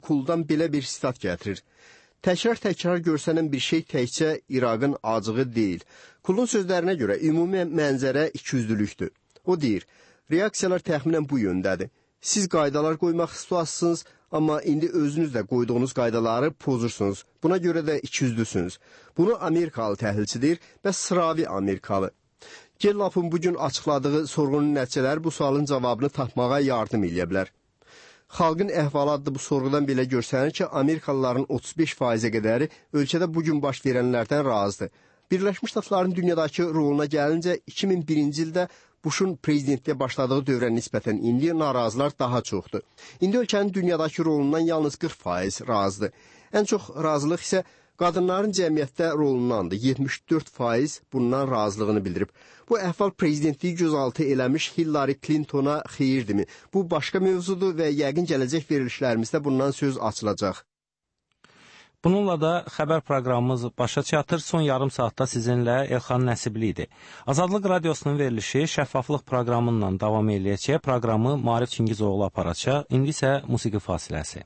Kuldan belə bir sitat gətirir. Təkrar görsənən bir şey təkcə İraqın acığı deyil. Kulun sözlərinə görə ümumi mənzərə ikiyüzlülükdür. O deyir, reaksiyalar təxminən bu yöndədir. Siz qaydalar qoymaq istəyirsiniz, amma indi özünüz də qoyduğunuz qaydaları pozursunuz. Buna görə də ikiyüzlüsünüz. Bunu Amerikalı təhlilçi deyir və sıravi Amerikalı. Gellap'ın bugün açıqladığı sorğunun nəticələri bu sualın cavabını tapmağa yardım edə bilər. Xalqın əhvalı adlı bu sorğudan belə görsənir ki, Amerikalıların 35%-ə qədəri ölkədə bugün baş verənlərdən razıdır. Birləşmiş Ştatların dünyadakı roluna gəlincə 2001-ci ildə Bush'un prezidentliyə başladığı dövrə nisbətən indi narazılar daha çoxdur. İndi ölkənin dünyadakı rolundan yalnız 40% razıdır. Ən çox razılıq isə qadınların cəmiyyətdə rolundandır. 74% bundan razılığını bildirib. Bu əhval prezidentliyi gözaltı eləmiş Hillary Clinton'a xeyirdirmi? Bu başqa mövzudur və yəqin gələcək verilişlərimizdə bundan söz açılacaq. Bununla da xəbər proqramımız başa çatır. Son yarım saatda sizinlə Elxan Nəsibli idi. Azadlıq Radiosunun verilişi şəffaflıq proqramıyla davam edəcək. Proqramı Maarif Çingizoğlu aparacaq. İndi isə musiqi fasiləsi.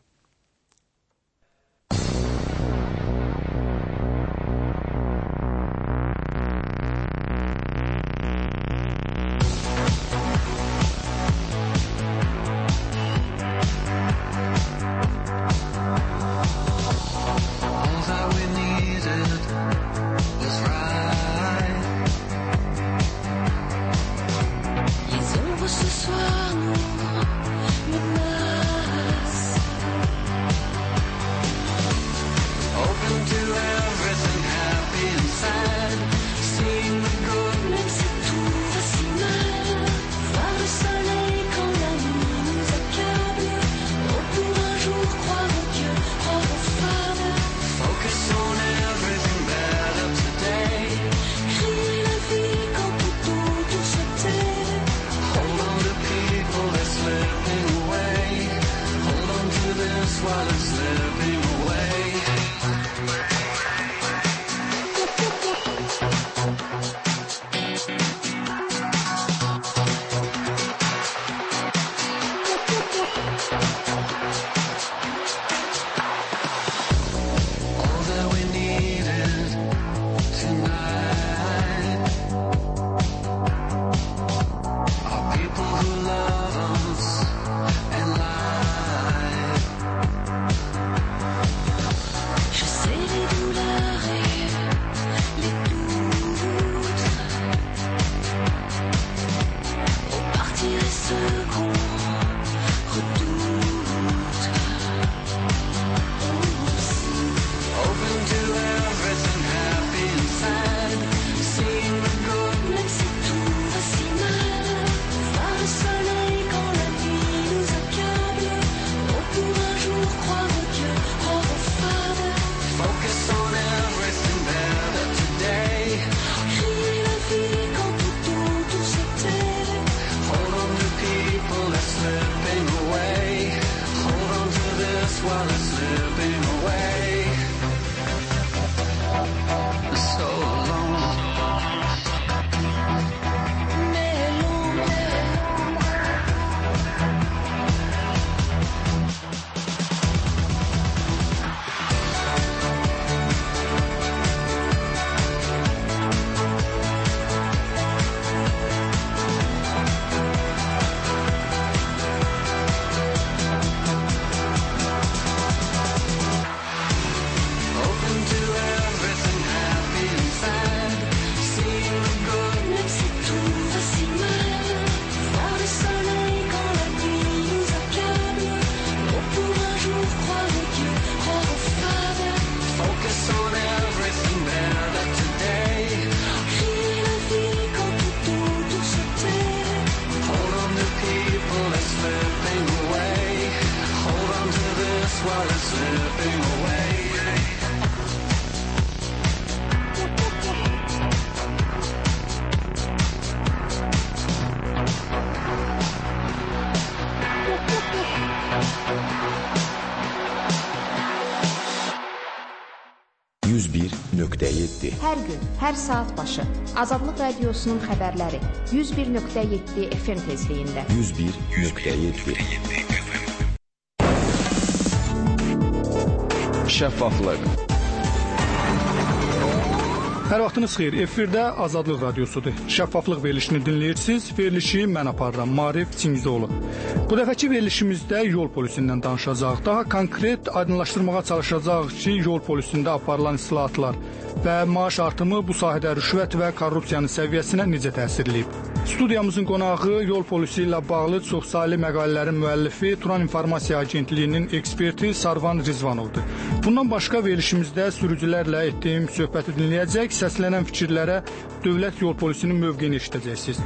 Hər gün, hər saat başı Azadlıq Radiosunun xəbərləri 101.7 FM tezliyində. 101.7 şəffaflıq. Hər vaxtınız xeyir. Efirdə Azadlıq Radiosudur. Şəffaflıq verilişini dinləyirsiniz. Verilişi mən aparıram, Maarif Çingizoğlu. Bu dəfəki verilişimizdə yol polisindən danışacağıq. Daha konkret aydınlaşdırmağa çalışacağıq ki, yol polisində aparılan islahatlar və maaş artımı bu sahədə rüşvət və korrupsiyanın səviyyəsinə necə təsir edib. Studiyamızın qonağı yol polisi ilə bağlı çoxsaylı məqalələrin müəllifi, Turan İnformasiya Agentliyinin eksperti Sarvan Rizvanovdur. Bundan başqa verilişimizdə sürücülərlə etdiyim söhbəti dinləyəcək, səslənən fikirlərə dövlət yol polisinin mövqeyini eşidəcəksiniz.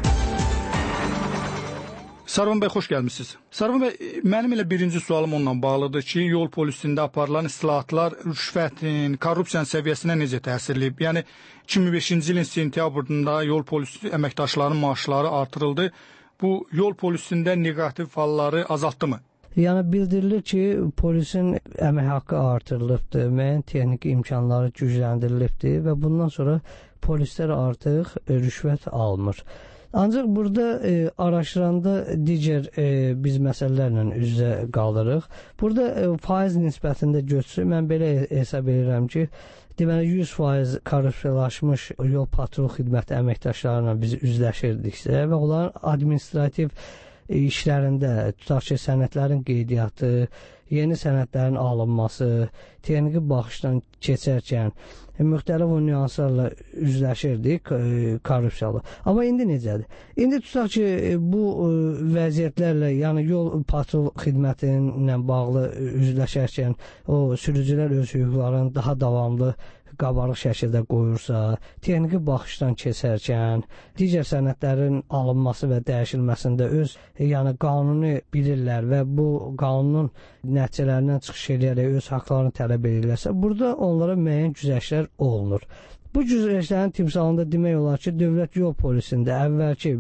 Sarvan bəy, xoş gəlmisiniz. Sarvan bəy, mənim elə birinci sualım onunla bağlıdır ki, yol polisində aparılan islahatlar rüşvətin, korrupsiyanın səviyyəsinə necə təsir edib? Yəni 2005-ci ilin sentyabrında yol polisi əməkdaşlarının maaşları artırıldı. Bu yol polisində neqativ halları azaltdı mı? Yəni bildirilir ki, polisin əmək haqqı artırılıbdır, müəyyən texniki imkanları gücləndirilibdir və bundan sonra polislər artıq rüşvət almır. Ancaq burada araşdıranda digər biz məsələlərlə üz-üzə qalırıq. Burada faiz nisbətində götürsə, mən belə hesab edirəm ki, deməli 100% korrupsiyalaşmış yol patrul xidməti əməkdaşlarına biz üzləşirdiksə və onların administrativ işlərində, tutaq ki, sənədlərin qeydiyyatı, yeni sənədlərin alınması, texniki baxışdan keçərkən müxtəlif o nüanslarla üzləşirdik korrupsiyalı. Amma indi necədir? İndi tutaq ki, bu vəziyyətlərlə, yəni yol patrul xidmətinə bağlı üzləşərkən o sürücülər öz hüquqlarını daha davamlı qabarıq şəkildə qoyursa, texniki baxışdan keçərkən, digər sənədlərin alınması və dəyişilməsində öz qanuni bilirlər və bu qanunun nəticələrindən çıxış edərək öz haqlarını tələb edirlərsə, burada onlara müəyyən güzəştlər olunur. Bu güzəştlərin timsalında demək olar ki, dövlət yol polisində əvvəlki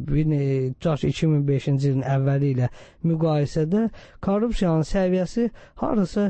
2005-ci ilin əvvəli ilə müqayisədə korrupsiyanın səviyyəsi hardasa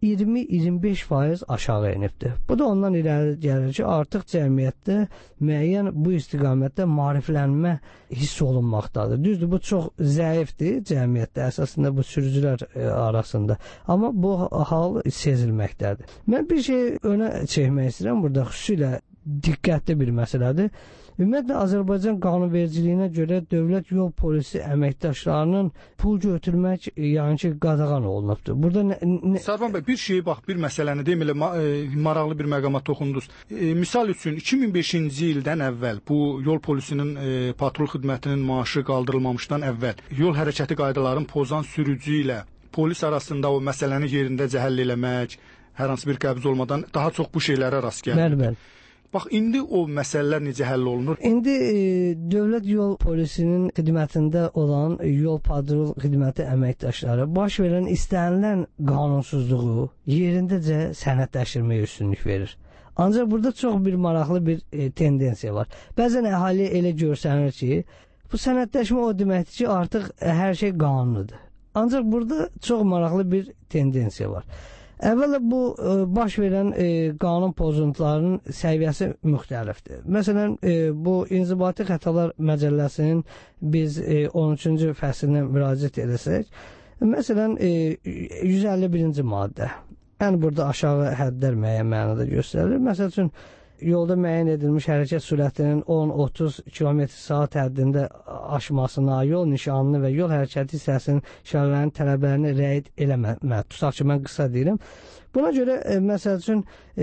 20-25% aşağı enibdir. Bu da ondan irəli gəlir ki, artıq cəmiyyətdə müəyyən bu istiqamətdə maariflənmə hiss olunmaqdadır. Düzdür, bu çox zəifdir cəmiyyətdə, əsasında bu sürücülər arasında. Amma bu hal sezilməkdədir. Mən bir şey önə çəkmək istəyirəm, burada xüsusilə diqqətli bir məsələdir. Ümumiyyətlə, Azərbaycan qanunvericiliyinə görə dövlət yol polisi əməkdaşlarının pul götürmək, yəni ki, qadağan olunubdur. Burada Sarvan bəy, bir şeyi bax, bir məsələni deyim, elə maraqlı bir məqama toxundunuz. Misal üçün, 2005-ci ildən əvvəl, bu yol polisinin patrul xidmətinin maaşı qaldırılmamışdan əvvəl, yol hərəkəti qaydalarını pozan sürücü ilə polis arasında o məsələni yerindəcə həll eləmək, hər hansı bir qəbz olmadan daha çox bu şeylərə rast gəlir. Bəli. Bax, indi o məsələlər necə həll olunur? İndi dövlət yol polisinin xidmətində olan yol patrul xidməti əməkdaşları baş verən istənilən qanunsuzluğu yerindəcə sənədləşdirməyə üstünlük verir. Ancaq burada çox bir maraqlı bir tendensiya var. Bəzən əhali elə görsənir ki, bu sənədləşmə o deməkdir ki, artıq hər şey qanunludur. Ancaq burada çox maraqlı bir tendensiya var. Əvvəla bu baş verən qanun pozuntularının səviyyəsi müxtəlifdir. Məsələn, bu İnzibati Xətalar Məcəlləsinin biz 13-cü fəsilinə müraciət edəsək, məsələn, 151-ci maddə. Yəni, burada aşağı həddlər müəyyən mənada göstərilir. Məsəl üçün, yolda müəyyən edilmiş hərəkət sürətinin 10-30 km/saat həddində aşmasına, yol nişanını və yol hərəkəti hissəsinin işarələrinin tələblərini rəayət eləməmək. Tutaq ki, mən qısa deyirəm. Buna görə, məsəl üçün,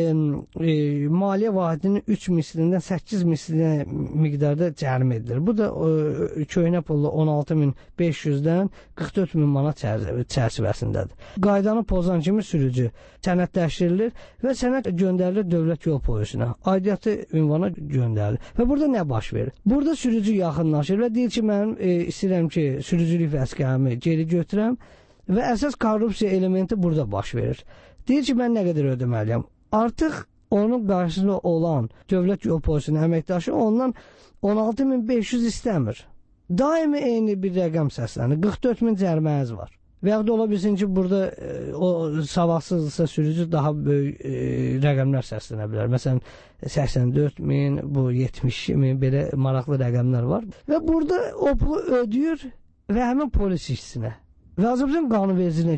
maliyyə vahidinin 3 mislindən 8 mislinə miqdarda cərimə edilir. Bu da köhnə pulla 16.500-dən 44.000 manat çərçivəsindədir. Qaydanı pozan kimi sürücü sənədləşdirilir və sənəd göndərilir dövlət yol polisinə. Aidiyyatı ünvana göndərilir. Və burada nə baş verir? Burada sürücü yaxınlaşır və deyir ki, mən istəyirəm ki, sürücülük vəsiqəmi geri götürəm və əsas korrupsiya elementi burada baş verir. Deyir ki, mən nə qədər ödəməliyəm? Artıq onun qarşısında olan dövlət yol polisinin əməkdaşı ondan 16.500 istəmir. Daimi eyni bir rəqəm səslənir. 44.000 cəriməniz var. Və yaxud da ola bilsin ki, burada o savadsızdırsa sürücü daha böyük rəqəmlər səslənə bilər. Məsələn, 84.000, bu 72.000 belə maraqlı rəqəmlər var. Və burada o pulu ödəyir və həmin polis işçisinə. Və Azərbaycan qanunvericiliyinə görə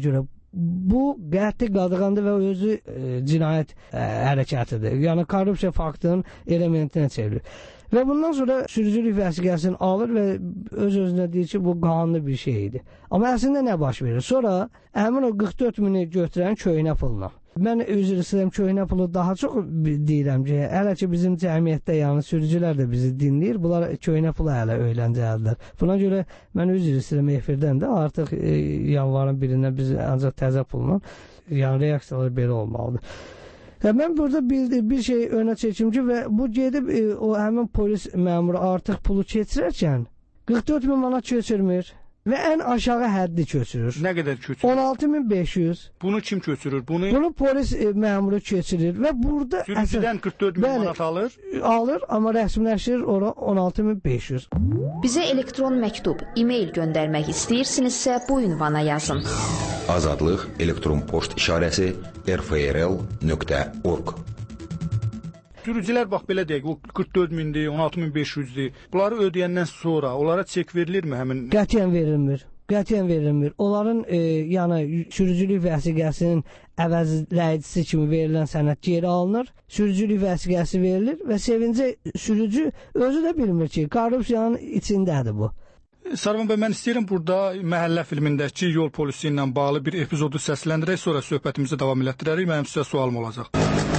bu qəti qadağandır və özü cinayət hərəkətidir. Yəni korrupsiya faktının elementinə çevrilir. Və bundan sonra sürücülük vəsiqəsini alır və öz-özünə deyir ki, bu qanunlu bir şeydir. Amma əslində nə baş verir? Sonra həmin o 44 mini götürən köhnə pulla. Mən üzr istəyirəm, köhnə pulu daha çox deyirəm ki, hələ ki bizim cəmiyyətdə, yəni sürücülər də bizi dinləyir, bunlar köhnə pulu hələ öyrəncəlidirlər. Buna görə mən üzr istəyirəm efirdən də, artıq yanvarın birindən biz ancaq təzə pulla, yəni reaksiyalar belə olmalıdır. Mən burada bir şey önə çəkim ki, və bu gedib o həmin polis məmuru artıq pulu keçirərkən 44 min manat keçirmir. Və ən aşağı həddi köçürür. Nə qədər köçürür? 16.500. Bunu kim köçürür? Bunu polis məmuru köçürür və burada sürücüdən 44 min manat alır. Alır, amma rəsmiləşdirir ora 16.500. Bizə elektron məktub, e-mail göndərmək istəyirsinizsə bu ünvana yazın. Azadlıq elektron poçt işarəsi rfrl.org. Sürücülər bax belə deyək, o 44 mindir, 16.500-dir. Bunları ödəyəndən sonra onlara çek verilirmi həmin? Qətiyyən verilmir. Qətiyyən verilmir. Onların yəni sürücülük vəsiqəsinin əvəzləyicisi kimi verilən sənəd geri alınır. Sürücülük vəsiqəsi verilir və sevincə sürücü özü də bilmir ki, korrupsiyanın içindədir bu. Sarvan bəy, mən istəyirəm burada məhəllə filmindəki yol polisi ilə bağlı bir epizodu səsləndirək, sonra söhbətimizi davam elətdirərik. Mənim sizə sualım olacaq.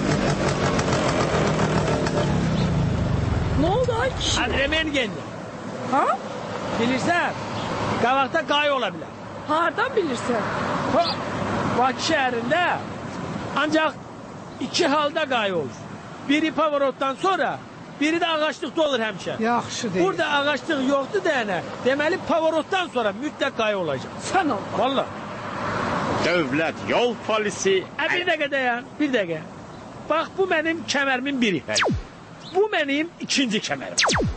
Ne oldu ay kişi? Adremen geldi. Ha? Bilirsen, Kavak'ta kay olabilir. Hardan bilirsen? Bakı şehrinde ancak iki halda kay olur. Biri Pavorot'tan sonra, biri de ağaçlıkta olur hemşe. Yaxşı değil. Burada ağaçlık yoktu dene. Demeli Pavorot'tan sonra mütlak kay olacak. Sen ol. Vallahi. Devlet yol polisi. Bir dakika dayan, bir dakika. Bak bu benim kemerimin biri. Bu benim ikinci kemerim.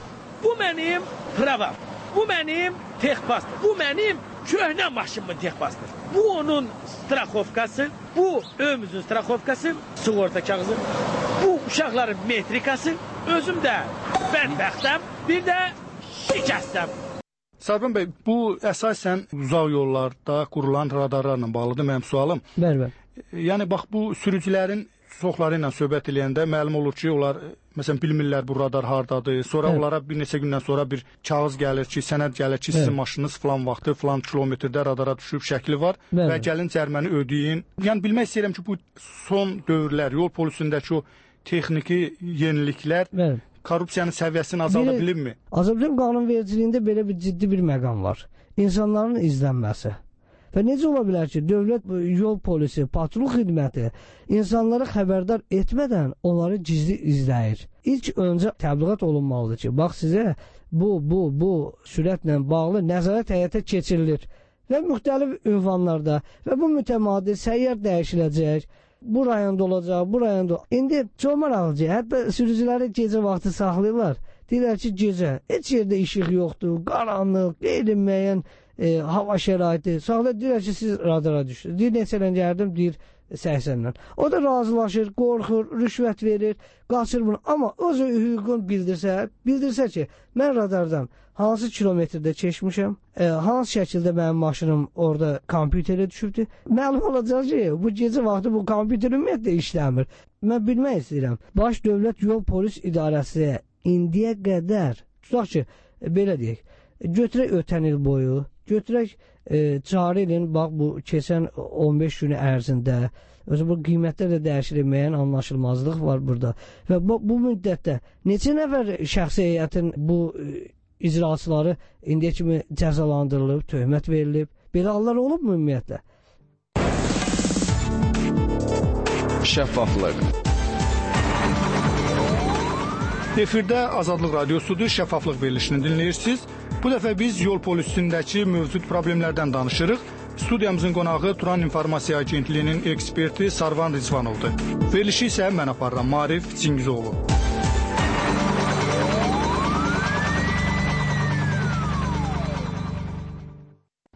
Bu benim pravam. Bu benim texpastır. Bu benim köhnə maşınımın texpastıdır. Bu onun straxovkası. Bu övümüzün straxovkası, sığorta kağızı. Bu uşaqların metrikası. Özüm də bədbəxtəm, bir də şikəstəm. Sarvan bəy, bu əsasən uzaq yollarda qurulan radarlarla bağlıdır mənim sualım. Bəli. Yəni bax bu sürücülərin çoxları ilə söhbət eləyəndə məlum olur ki, onlar məsələn bilmirlər bu radar hardadır. Sonra onlara bir neçə gündən sonra bir kağız gəlir ki, sənəd gəlir ki, sizin maşınınız falan vaxtı, falan kilometrdə radara düşüb şəkli var və gəlin cərməni ödeyin. Yəni bilmək istəyirəm ki, bu son dövrlər yol polisindəki o texniki yeniliklər korrupsiyanın səviyyəsini azalda bilirmi? Azərbaycan qanunvericiliyində belə bir ciddi bir məqam var. İnsanların izlənməsi. Və necə ola bilər ki, dövlət yol polisi, patrul xidməti insanları xəbərdar etmədən onları gizli izləyir. İlk öncə təbliğat olunmalıdır ki, bax sizə bu sürətlə bağlı nəzarət həyata keçirilir və müxtəlif ünvanlarda və bu mütəmadi səyyar dəyişiləcək. Bu rayonda olacaq, bu rayonda. İndi çox maraqlıca, hətta sürücüləri gecə vaxtı saxlayırlar. Deyirlər ki, gecə heç yerdə işıq yoxdur, qaranlıq, qeyri-müəyyən hava şəraiti. Saxla deyirlər ki, siz radara düşdünüz. Deyir, neçələn gəldim, deyir 80-dən. O da razılaşır, qorxur, rüşvət verir, qaçır bunu. Amma öz hüququnu bildirsə ki, mən radardan hansı kilometrdə keçmişəm, hansı şəkildə mənim maşınım orada kompüterə düşübdür. Məlum olacaq ki, bu gecə vaxtı bu kompüter ümumiyyətlə işləmir. Mən bilmək istəyirəm, Baş Dövlət Yol Polis İdarəsi indiyə qədər, tutaq ki, belə deyək, götürək ötən il boyu, götürək cari ilin, bax bu keçən 15 günü ərzində, özü bu qiymətlər də dəyişir, müəyyən anlaşılmazlıq var burada. Və bu müddətdə neçə nəfər şəxsi heyətin bu icraçıları indiyə kimi cəzalandırılıb, töhmət verilib, belə hallar olubmu ümumiyyətlə? Şəffaflıq. Efirdə Azadlıq Radiosudur, Şəffaflıq verilişini dinləyirsiniz. Bu dəfə biz yol polisindəki mövcud problemlərdən danışırıq. Studiyamızın qonağı Turan İnformasiya Agentliyinin eksperti Sarvan Rizvanovdur. Verilişi isə mən aparıram, Marif Çingizoğlu.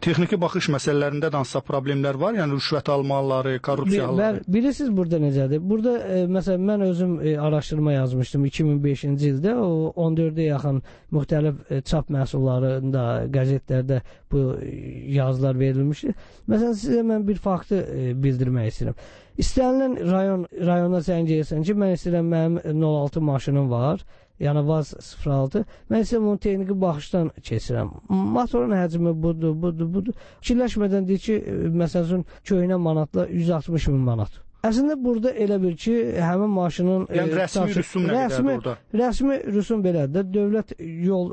Texniki baxış məsələlərində də hansısa problemlər var? Yəni rüşvət almaları, korrupsiyaları. Bilirsiniz burada necədir? Burada məsələn mən özüm araşdırma yazmışdım 2005-ci ildə. O 14-ə yaxın müxtəlif çap məhsullarında, qəzetlərdə bu yazılar verilmişdi. Məsələn sizə mən bir faktı bildirmək istəyirəm. İstənilən rayona zəng edirsən ki, mən istəyirəm mənim 06 maşınım var. Yəni VAZ 06. Mən isə bunu texniki baxışdan keçirəm. Motorun həcmi budur. Fikirləşmədən deyir ki, məsələn, köhnə manatla 160 min manat. Əslində burada elə bir ki, həmin maşının yəni rəsmi rüsum nə qədərdir orada? Rəsmi rüsum belədir. Dövlət yol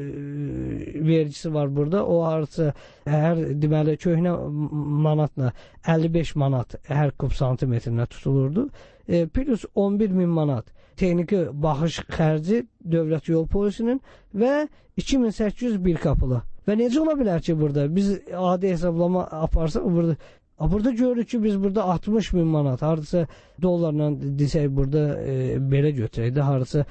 vergisi var burada. O harca hər deməli köhnə manatla 55 manat hər kub santimetrinə tutulurdu. Plus 11 min manat texniki baxış xərci dövlət yol polisinin və 2800 bir qapılı. Və necə ola bilər ki, burada biz adi hesablama aparsaq burada görürük ki, biz burada 60 min manat, hardasa dollarla desək burada belə götürək də, hardasa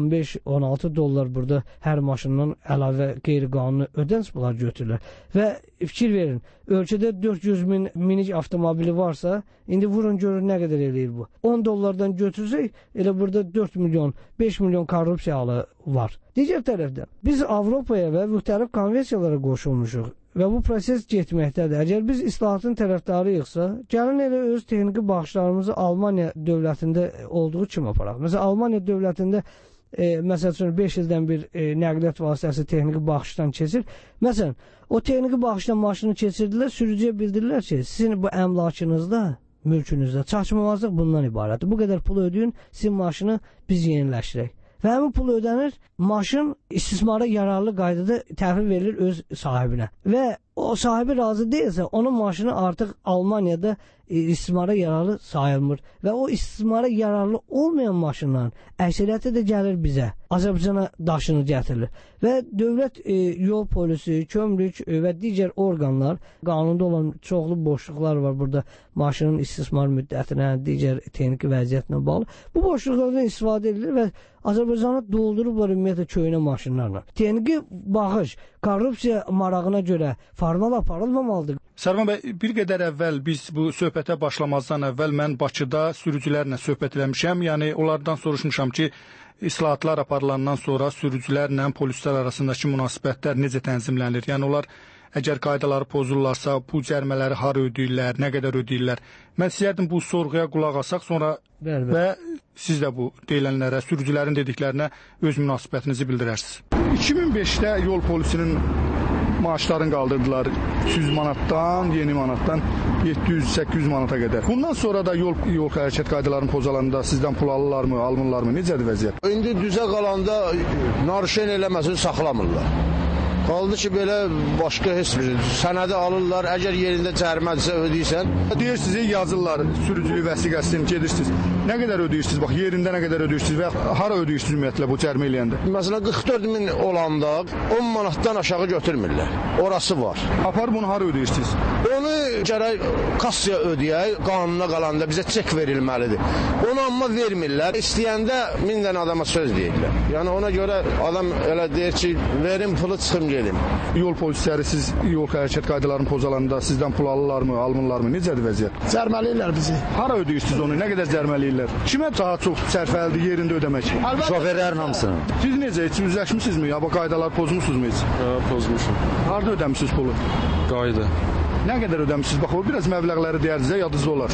15-16 dollar burada hər maşından əlavə qeyri-qanuni ödənç bunlar götürürlər. Və fikir verin, ölkədə 400 min minik avtomobili varsa, indi vurun görün nə qədər eləyir bu. 10 dollardan götürsək, elə burada 4 milyon, 5 milyon korrupsiyalı var. Digər tərəfdən, biz Avropaya və müxtəlif konvensiyalara qoşulmuşuq. Və bu proses getməkdədir. Əgər biz islahatın tərəfdarıyıqsa, gəlin elə öz texniki baxışlarımızı Almaniya dövlətində olduğu kimi aparaq. Məsələn, Almaniya dövlətində məsəl üçün 5 ildən bir nəqliyyat vasitəsi texniki baxışdan keçir. Məsələn, o texniki baxışdan maşını keçirdilər, sürücüyə bildirirlər ki, sizin bu əmlakınızda, mülkünüzdə çaşmamazlıq bundan ibarətdir. Bu qədər pul ödəyin, sizin maşını biz yeniləşdirək. Və həmin pul ödənir, maşın istismara yararlı qaydada təhvil verilir öz sahibinə. Və o sahibi razı deyilsə, onun maşını artıq Almaniyada istismara yararlı sayılmır. Və o istismara yararlı olmayan maşınların əksəriyyəti də gəlir bizə. Azərbaycana daşını gətirilir. Və dövlət yol polisi, kömrük və digər orqanlar, qanunda olan çoxlu boşluqlar var burada maşının istismar müddətinə, digər texniki vəziyyətinə bağlı. Bu boşluqlardan istifadə edilir və Azərbaycana doldurublar ümumiyyətlə köhnə maşınlarla. Texniki baxış, korrupsiya marağına görə formal aparılmamalıdır. Sərvan bəy, bir qədər əvvəl biz bu söhbətə başlamazdan əvvəl mən Bakıda sürücülərlə söhbət eləmişəm. Yəni onlardan soruşmuşam ki, islahatlar aparılandan sonra sürücülərlə polislər arasındakı münasibətlər necə tənzimlənir? Yəni onlar əgər qaydaları pozurlarsa, bu cərimələri hara ödəyirlər, nə qədər ödəyirlər? Mən istəyərdim bu sorğuya qulaq asaq, sonra və siz də bu deyilənlərə, sürücülərin dediklərinə öz münasibətinizi bildirərsiniz. 2005-də yol polisinin maaşlarını qaldırdılar 100 manatdan, yeni manatdan 700-800 manata qədər. Bundan sonra da yol hərəkət qaydalarını pozalanda sizdən pul alırlarmı, almırlarmı? Necədir vəziyyət? İndi düzə qalanda narişən eləməsini saxlamırlar. Qaldı ki, belə başqa heç bir sənədi alırlar, əgər yerində cərimədirsə ödəyirsən. Deyirsiniz, yazırlar sürücülük vəsiqəsini, gedirsiniz. Nə qədər ödəyirsiniz? Bax, yerində nə qədər ödəyirsiniz və hara ödəyirsiniz ümumiyyətlə bu cərimə eləyəndə? Məsələn, 44 min olanda 10 manatdan aşağı götürmürlər. Orası var. Apar bunu hara ödəyirsiniz? Onu gərək kassaya ödəyək, qanuna qalanda bizə çek verilməlidir. Onu amma vermirlər. İstəyəndə 1000 dənə adama söz deyirlər. Yəni ona görə adam elə deyir ki, verin pulu çıxım gedim. Yol polisləri siz yol hərəkət qaydalarını pozalanda sizdən pul alırlarmı, almırlarmı? Necədir vəziyyət? Cərməliyirlər bizi. Hara ödəyirsiniz onu? Nə qədər cərməliyirlər? Kimə daha çox sərfəlidir yerində ödəmək? Şoferlərin hamısını. Siz necə, heç üzləşmisinizmi? Ya bu qaydaları pozmusunuzmu heç? Pozmuşum. Harada ödəmişsiniz pulu? Qayda. Nə qədər ödəmişsiniz? Bax, o biraz məbləğləri deyərdinizə yadınızda olar.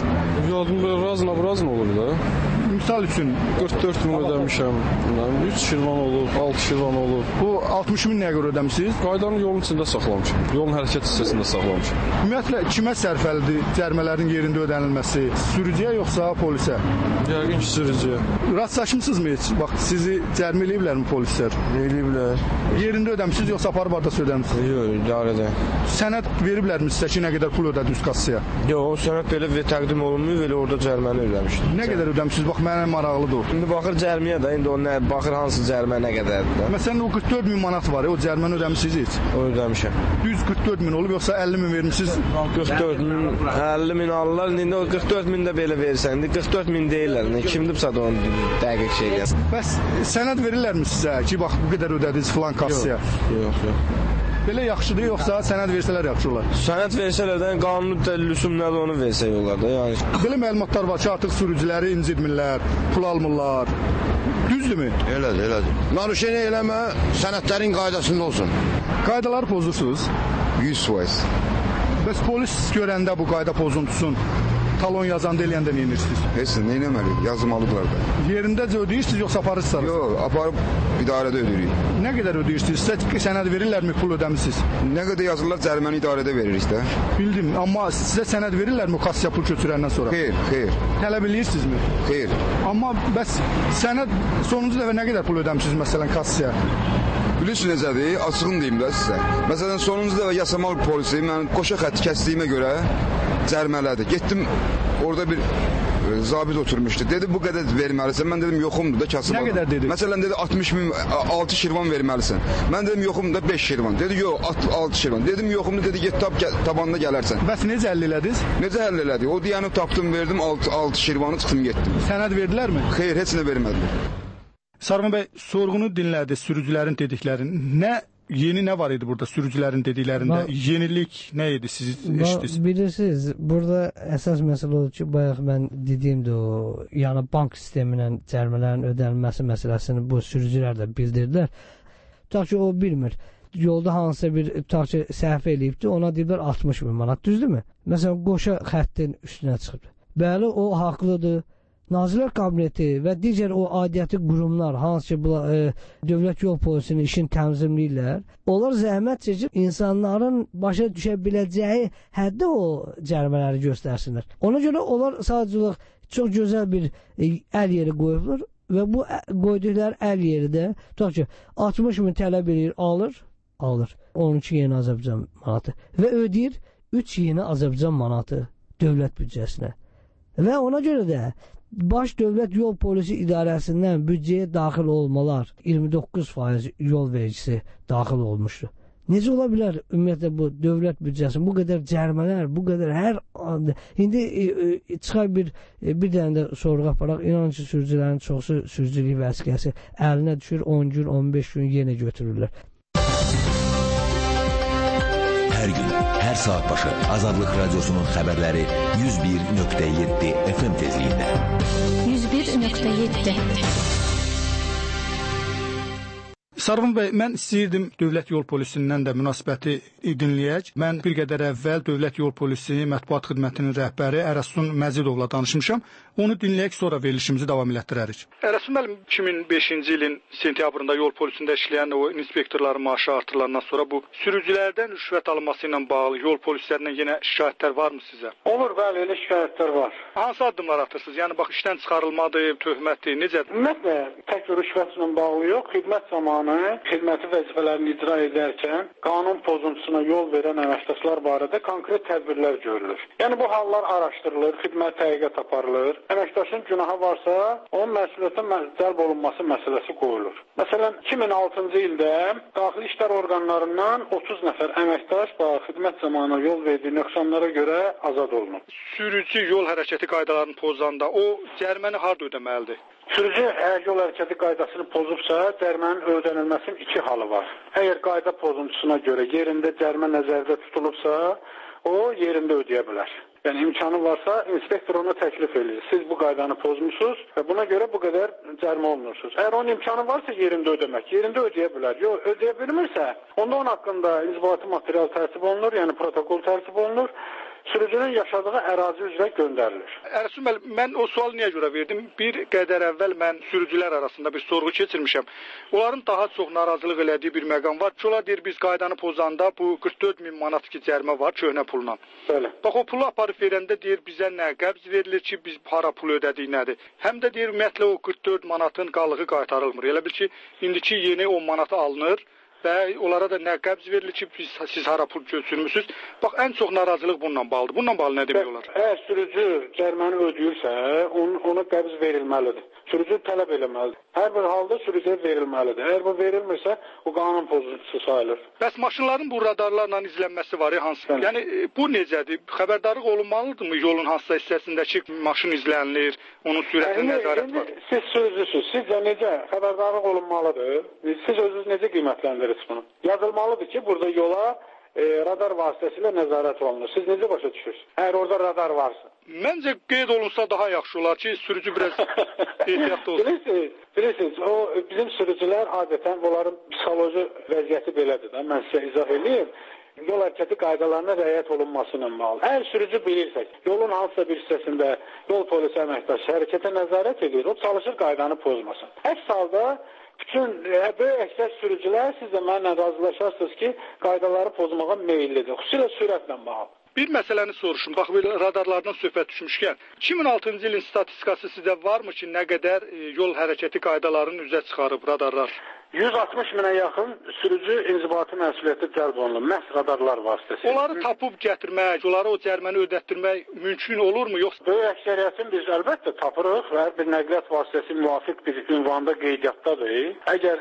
Razına olur da. Misal üçün 44 min ödəmişəm. 3 şirvan olur, 6 şirvan olur. Bu 60 min nəyə görə ödəmişsiniz? Qaydanı yolun içində saxlamışam. Yolun hərəkət hissəsində saxlamışam. Ümumiyyətlə kimə sərfəlidir cərimələrin yerində ödənilməsi? Sürücüyə yoxsa polisə? Yəqin ki, sürücüyə. Rastlaşmısınızmı heç? Bax, sizi cərimə eləyiblərmi polislər? Eləyiblər. Yerində ödəmişsiniz yoxsa apar barda ödəmişsiniz? Yox, idarədə. Sənəd veriblərmi sizə ki, nə qədər pul ödədiniz kassaya? Yox, sənəd belə təqdim olunmuyor, elə orada cəriməni ödəmişdim. Nə qədər ödəmişsiniz? Bax, mənə maraqlıdır o. İndi baxır cəriməyə də, indi o nə, baxır hansı cərimə nə qədərdir. Məsələn, o 44 min manat var, o cəriməni ödəmişsiniz heç? O ödəmişəm. Düz 44 min olub, yoxsa 50 min vermişsiniz? 44 min, 50 min alırlar, indi o 44 min də belə verirsən, indi 44 min deyirlər, kimdirsə də onu dəqiq şeylər. Bəs sənəd verirlərmi sizə ki, bax, bu qədər ödədiniz filan kassaya? Yox. Belə yaxşıdır, yoxsa sənəd versələr yaxşı olar? Sənəd versələr də qanuni lüsum nədir onu versək olar da. Yəni belə məlumatlar var ki, artıq sürücüləri incitmirlər, pul almırlar. Düzdürmü? Elədir. Naruşeni eləmə, sənədlərin qaydasında olsun. Qaydaları pozursunuz? 100%. Bəs polis görəndə bu qayda pozuntusun, talon yazanda eləyəndə nə edirsiniz? Heç nə eləməliyik, yazmalıdırlar da. Yerindəcə ödəyirsiniz, yoxsa aparırsınız? Yox, aparıb idarədə ödəyirik. Nə qədər ödəyirsiniz? Sizə sənəd verirlərmi, pul ödəmisiniz? Nə qədər yazırlar, cəriməni idarədə veririk də. Bildim, amma sizə sənəd verirlərmi kassaya pul götürəndən sonra? Xeyr. Tələb eləyirsinizmi? Xeyr. Amma bəs sənəd sonuncu dəfə nə qədər pul ödəmisiniz məsələn kassaya? Bilirsiniz necədir? Açığını deyim də sizə. Məsələn, sonuncu dəfə Yasamal polisi mən qoşa xətti kəsdiyimə görə cərimələdi. Getdim, orada bir zabit oturmuşdu. Dedi, bu qədər verməlisən. Mən dedim, yoxumdur da kasım. Nə qədər dedi? Məsələn, dedi, 60 min, 6 şirvan verməlisən. Mən dedim, yoxumdur da 5 şirvan. Dedi, yox, 6 şirvan. Dedim, yoxumdur, dedi, get tabanına gələrsən. Bəs necə həll elədiniz? Necə həll elədik? O deyəni tapdım, verdim, 6 şirvanı çıxdım, getdim. Sənəd verdilərmi? Xeyr, heç nə vermədilər. Sarğın bəy, sorğunu dinlədi, sürücülərin dediklərini. Yeni nə var idi burada sürücülərin dediklərində? Yenilik nə idi siz eşitdiniz? Bilirsiniz, burada əsas məsələ odur ki, bayaq mən dediyimdir o, yəni bank sistemi ilə cərimələrin ödənilməsi məsələsini bu sürücülər də bildirdilər. Tutaq ki, o bilmir. Yolda hansısa bir tutaq ki, səhv eləyibdi, ona deyiblər 60 min manat, düzdürmü? Məsələn, qoşa xəttin üstünə çıxıb. Bəli, o haqlıdır. Nazirlər Kabineti və digər o aidiyyəti qurumlar, hansı ki, dövlət yol polisinin işini tənzimləyirlər, onlar zəhmət çəkib insanların başa düşə biləcəyi həddə o cərimələri göstərsinlər. Ona görə onlar sadəcə çox gözəl bir əl yeri qoyublar və bu qoyduqları əl yeri də tutaq ki, 60 min tələb edir, alır. 12 yeni Azərbaycan manatı və ödəyir 3 yeni Azərbaycan manatı dövlət büdcəsinə. Və ona görə də Baş Dövlət Yol Polisi İdarəsindən büdcəyə daxil olmalar 29% yol vergisi daxil olmuşdur. Necə ola bilər ümumiyyətlə bu dövlət büdcəsi bu qədər cərimələr, bu qədər hər anda. İndi çıxar bir dənə də sorğu aparaq, inanın ki, sürücülərin çoxsu sürücülük vəsiqəsi əlinə düşür, 10 gün, 15 gün yenə götürürlər. Hər gün, hər saat başı Azadlıq Radiosunun xəbərləri 101.7 FM tezliyində. 101.7 Sarğın bəy, mən istəyirdim Dövlət Yol Polisindən də münasibəti dinləyək. Mən bir qədər əvvəl Dövlət Yol Polisi Mətbuat Xidmətinin rəhbəri Ərəsun Məcidovla danışmışam. Onu dinləyək, sonra verilişimizi davam elətdirərik. Ərəsun müəllim, 2005-ci ilin sentyabrında yol polisində işləyən o inspektorların maaşı artırılandan sonra bu sürücülərdən rüşvət alınması ilə bağlı yol polislərindən yenə şikayətlər varmı sizə? Olur, bəli, elə şikayətlər var. Hansı addımlar atırsınız? Yəni bax, işdən çıxarılmadır, töhmətdir, necədir? Ümumiyyətlə, tək rüşvətlə bağlı yox, xidmət zamanı xidməti vəzifələrini icra edərkən qanun pozuntusuna yol verən əməkdaşlar barədə konkret tədbirlər görülür. Yəni bu hallar araşdırılır, xidmət təhqiqat aparılır. Əməkdaşın günahı varsa, onun məsuliyyətə cəlb olunması məsələsi qoyulur. Məsələn, 2006-cı ildə daxili işlər orqanlarından 30 nəfər əməkdaş xidmət zamanı yol verdiyi nöqsanlara görə azad olunub. Sürücü yol hərəkəti qaydalarını pozanda o cəriməni harda ödəməlidir? Sürücü əgər yol hərəkəti qaydasını pozubsa, cərimənin ödənilməsinin 2 halı var. Əgər qayda pozuntusuna görə yerində cərimə nəzərdə tutulubsa, o yerində ödəyə bilər. Yəni imkanı varsa, inspektor ona təklif edir. Siz bu qaydanı pozmusunuz və buna görə bu qədər cərimə olunursunuz. Əgər onun imkanı varsa yerində ödəmək, yerində ödəyə bilər. Yox, ödəyə bilmirsə, onda onun haqqında inzibati material tərtib olunur, yəni protokol tərtib olunur. Sürücünün yaşadığı ərazi üzrə göndərilir. Ərəsun müəllim, mən o sualı niyə görə verdim? Bir qədər əvvəl mən sürücülər arasında bir sorğu keçirmişəm. Onların daha çox narazılıq elədiyi bir məqam var. Onlar deyir, biz qaydanı pozanda bu 44 min manat ki cərimə var köhnə pulla. Bəli. Bax, o pulu aparıb verəndə deyir, bizə nə qəbz verilir ki, biz para pul ödədik nədir? Həm də deyir, ümumiyyətlə o 44 manatın qalığı qaytarılmır. Elə bil ki, indiki yeni 10 manatı alınır. Və onlara da nə qəbz verilir ki, siz hara pul götürmüsünüz. Bax, ən çox narazılıq bununla bağlıdır. Bununla bağlı nə demək olar? Əgər sürücü cəriməni ödəyirsə, ona qəbz verilməlidir. Sürücü tələb eləməlidir. Hər bir halda sürücüyə verilməlidir. Əgər bu verilmirsə, o qanun pozuntusu sayılır. Bəs maşınların bu radarlarla izlənməsi var ya, hansı? Yəni, bu necədir? Xəbərdarlıq olunmalıdırmı yolun hansısa hissəsindəki maşın izlənilir, onun sürətinə nəzarət var? Siz sürücüsünüz. Sizcə necə xəbərdarlıq olunmalıdır? Siz özünüz necə qiymətləndirirsiniz? bunu. Yazılmalıdır ki, burada yola radar vasitəsilə nəzarət olunur. Siz necə başa düşürsünüz? Əgər orada radar varsa. Məncə qeyd olunsa daha yaxşı olar ki, sürücü biraz ehtiyatlı olsun. Bilirsiniz, o bizim sürücülər adətən onların psixoloji vəziyyəti belədir də. Mən sizə izah edeyim. Yol hərəkəti qaydalarına riayət olunması ilə bağlı. Əgər sürücü bilirsək, yolun hansısa bir hissəsində yol polisi əməkdaşı hərəkətə nəzarət edir, o çalışır qaydanı pozmasın. Əks halda bütün böyük əksər sürücülər siz də mənimlə razılaşarsınız ki, qaydaları pozmağa meyillidir, xüsusilə sürətlə bağlı. Bir məsələni soruşum. Bax, belə radarlardan söhbət düşmüşkən, 2006-cı ilin statistikası sizdə varmı ki, nə qədər yol hərəkəti qaydalarının üzə çıxarıb radarlar? 160 minə yaxın sürücü inzibati məsuliyyəti cəlb olunur, məhz radarlar vasitəsilə. Onları tapıb gətirmək, onları o cəriməni ödətdirmək mümkün olurmu, yoxsa? Böyük əksəriyyətin biz əlbəttə tapırıq və hər bir nəqliyyat vasitəsi müvafiq bir ünvanda qeydiyyatdadır. Əgər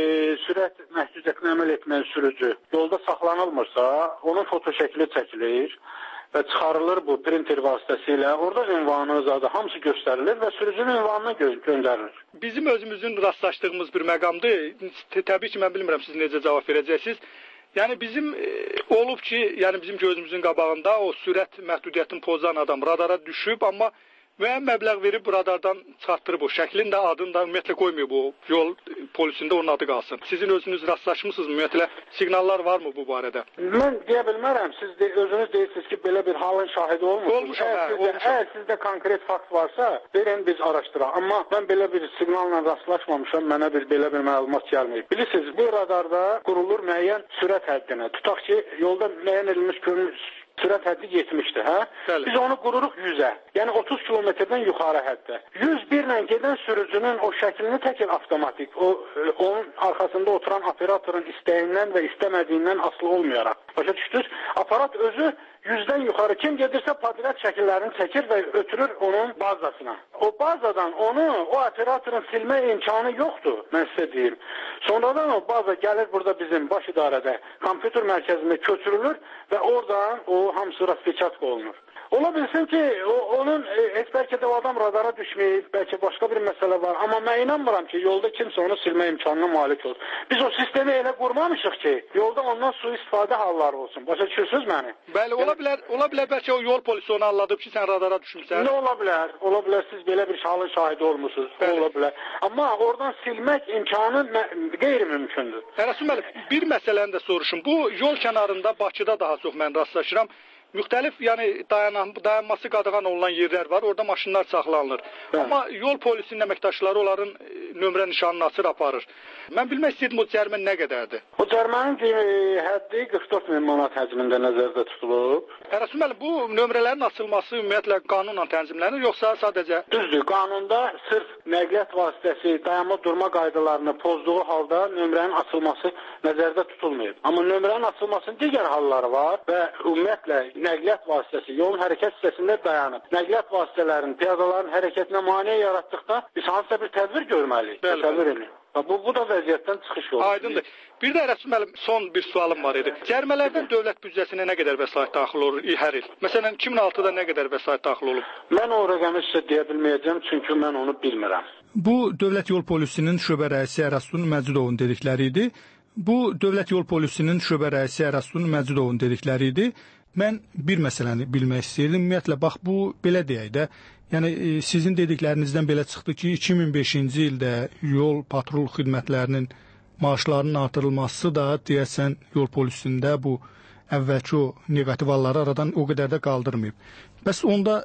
sürət məhdudiyyətinə əməl etməyən sürücü yolda saxlanılmırsa, onun foto şəkli çəkilir və çıxarılır bu printer vasitəsilə. Orada ünvanı, zadı hamısı göstərilir və sürücünün ünvanına göndərilir. Bizim özümüzün rastlaşdığımız bir məqamdır. Təbii ki, mən bilmirəm siz necə cavab verəcəksiniz. Yəni bizim olub ki, yəni bizim gözümüzün qabağında o sürət məhdudiyyətini pozan adam radara düşüb, amma müəyyən məbləğ verib radardan çıxartdırıb o şəklin də adını da ümumiyyətlə qoymuyor bu yol polisində onun adı qalsın. Sizin özünüz rastlaşmısınız mı? Ümumiyyətlə siqnallar varmı bu barədə? Mən deyə bilmərəm. Siz özünüz deyirsiniz ki, belə bir halın şahidi olmuşsunuz. Olmuşam. Əgər sizdə konkret fakt varsa, verin biz araşdıraq. Amma mən belə bir siqnalla rastlaşmamışam, mənə belə bir məlumat gəlməyib. Bilirsiniz, bu radarda qurulur müəyyən sürət həddinə. Tutaq ki, yolda müəyyən edilmiş sürət həddi 70-dir, hə? Bəli. Biz onu qururuq 100-ə, yəni 30 kilometrdən yuxarı həddə. 101 ilə gedən sürücünün o şəklini təkil avtomatik, onun arxasında oturan operatorun istəyindən və istəmədiyindən asılı olmayaraq. Başa düşdünüz? Aparat özü 100-dən yuxarı kim gedirsə podrəd şəkillərini çəkir və ötürür onun bazasına. O bazadan onu, o operatorun silmə imkanı yoxdur, mən sizə deyim. Sonradan o baza gəlir burada bizim baş idarədə, kompüter mərkəzində köçürülür və oradan o hamısı raspečatka olunur. Ola bilsin ki, onun heç bəlkə də o adam radara düşməyib, bəlkə başqa bir məsələ var. Amma mən inanmıram ki, yolda kimsə onu silmə imkanına malik olur. Biz o sistemi elə qurmamışıq ki, yolda ondan sui-istifadə halları olsun. Başa düşürsünüz məni? Bəli, ola bilər bəlkə o yol polisi onu anladıb ki, sən radara düşmüsən. Ne ola bilər? Ola bilər siz belə bir halın şahidi olmuşsunuz. Ola bilər. Amma oradan silmək imkanı qeyri-mümkündür. Rəsul müəllim, bir məsələni də soruşum. Bu yol kənarında Bakıda daha çox mən rastlaşıram. Müxtəlif, yəni dayanması qadağan olunan yerlər var, orada maşınlar saxlanılır. Hə. Amma yol polisinin əməkdaşları onların nömrə nişanını açır, aparır. Mən bilmək istəyirdim o cərimə nə qədərdir? O cərimənin həddi 44 min manat həcmində nəzərdə tutulub. Rəsul müəllim, bu nömrələrin açılması ümumiyyətlə qanunla tənzimlənir, yoxsa sadəcə? Düzdür, qanunda sırf nəqliyyat vasitəsi, dayanma durma qaydalarını pozduğu halda nömrənin açılması nəzərdə tutulmayıb. Amma nömrənin açılmasının digər halları var və ümumiyyətlə nəqliyyat vasitəsi yolun hərəkət hissəsində dayanıb. Nəqliyyat vasitələrinin, piyadaların hərəkətinə maneə yaratdıqda biz hansısa bir tədbir görməliyik. Təsəvvür edin. Bu da vəziyyətdən çıxış yolu. Aydındır. Bir də Rəsul müəllim, son bir sualım var idi. Cərimələrdən dövlət büdcəsinə nə qədər vəsait daxil olur hər il? Məsələn, 2006-da nə qədər vəsait daxil olub? Mən o rəqəmi sizə deyə bilməyəcəm, çünki mən onu bilmirəm. Bu Dövlət Yol Polisinin şöbə rəisi Ərəstun Məcidovun dedikləri idi. Bu Dövlət Yol Polisinin şöbə rəisi Ərəstun Məcidovun dedikləri idi. Mən bir məsələni bilmək istəyirdim. Ümumiyyətlə, bax, bu belə deyək də, yəni sizin dediklərinizdən belə çıxdı ki, 2005-ci ildə yol patrul xidmətlərinin maaşlarının artırılması da deyəsən yol polisində bu əvvəlki o negativ halları aradan o qədər də qaldırmayıb. Bəs onda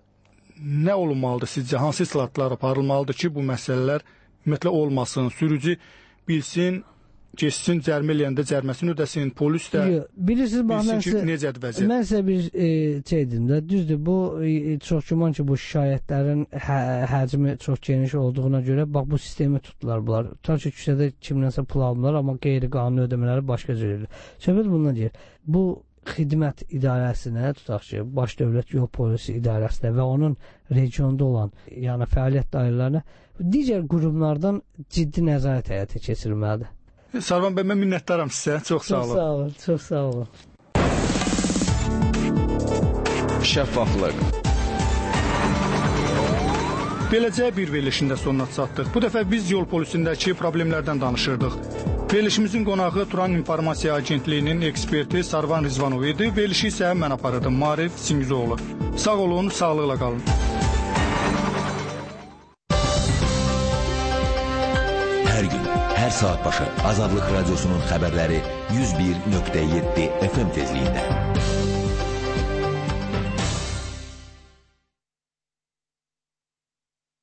nə olunmalıdır sizcə? Hansı islahatlar aparılmalıdır ki, bu məsələlər ümumiyyətlə olmasın, sürücü bilsin, geçsin, cərimə eləyəndə cəriməsini ödəsin, polis də bilirsiniz, bilsin ki, necədir vəziyyət. Mən sizə bir şey dedim də, düzdür, bu çox güman ki, bu şikayətlərin həcmi çox geniş olduğuna görə, bax, bu sistemi tutdular bunlar. Ta ki, küçədə kimlənsə pul alırlar, amma qeyri-qanuni ödəmələri başqa cürüdür. Söhbət bundan deyir, bu xidmət idarəsinə, tutaq ki, Baş Dövlət Yol Polisi idarəsinə və onun regionda olan, yəni fəaliyyət dairələrinə digər qurumlardan ciddi nəzarət həyata keçirilməlidir. Sarvan bəy, mən minnətdaram sizə. Çox sağ olun. Çox sağ olun. Şəffaflıq. Beləcə bir verilişində sonuna çatdıq. Bu dəfə biz yol polisindəki problemlərdən danışırdıq. Verilişimizin qonağı Turan İnformasiya Agentliyinin eksperti Sarvan Rizvanov idi. Verilişi isə mən aparırdım, Marif Singizoğlu. Sağ olun, sağlıqla qalın. Hər gün, hər saat başı Azadlıq Radiosunun xəbərləri 101.7 FM tezliyində.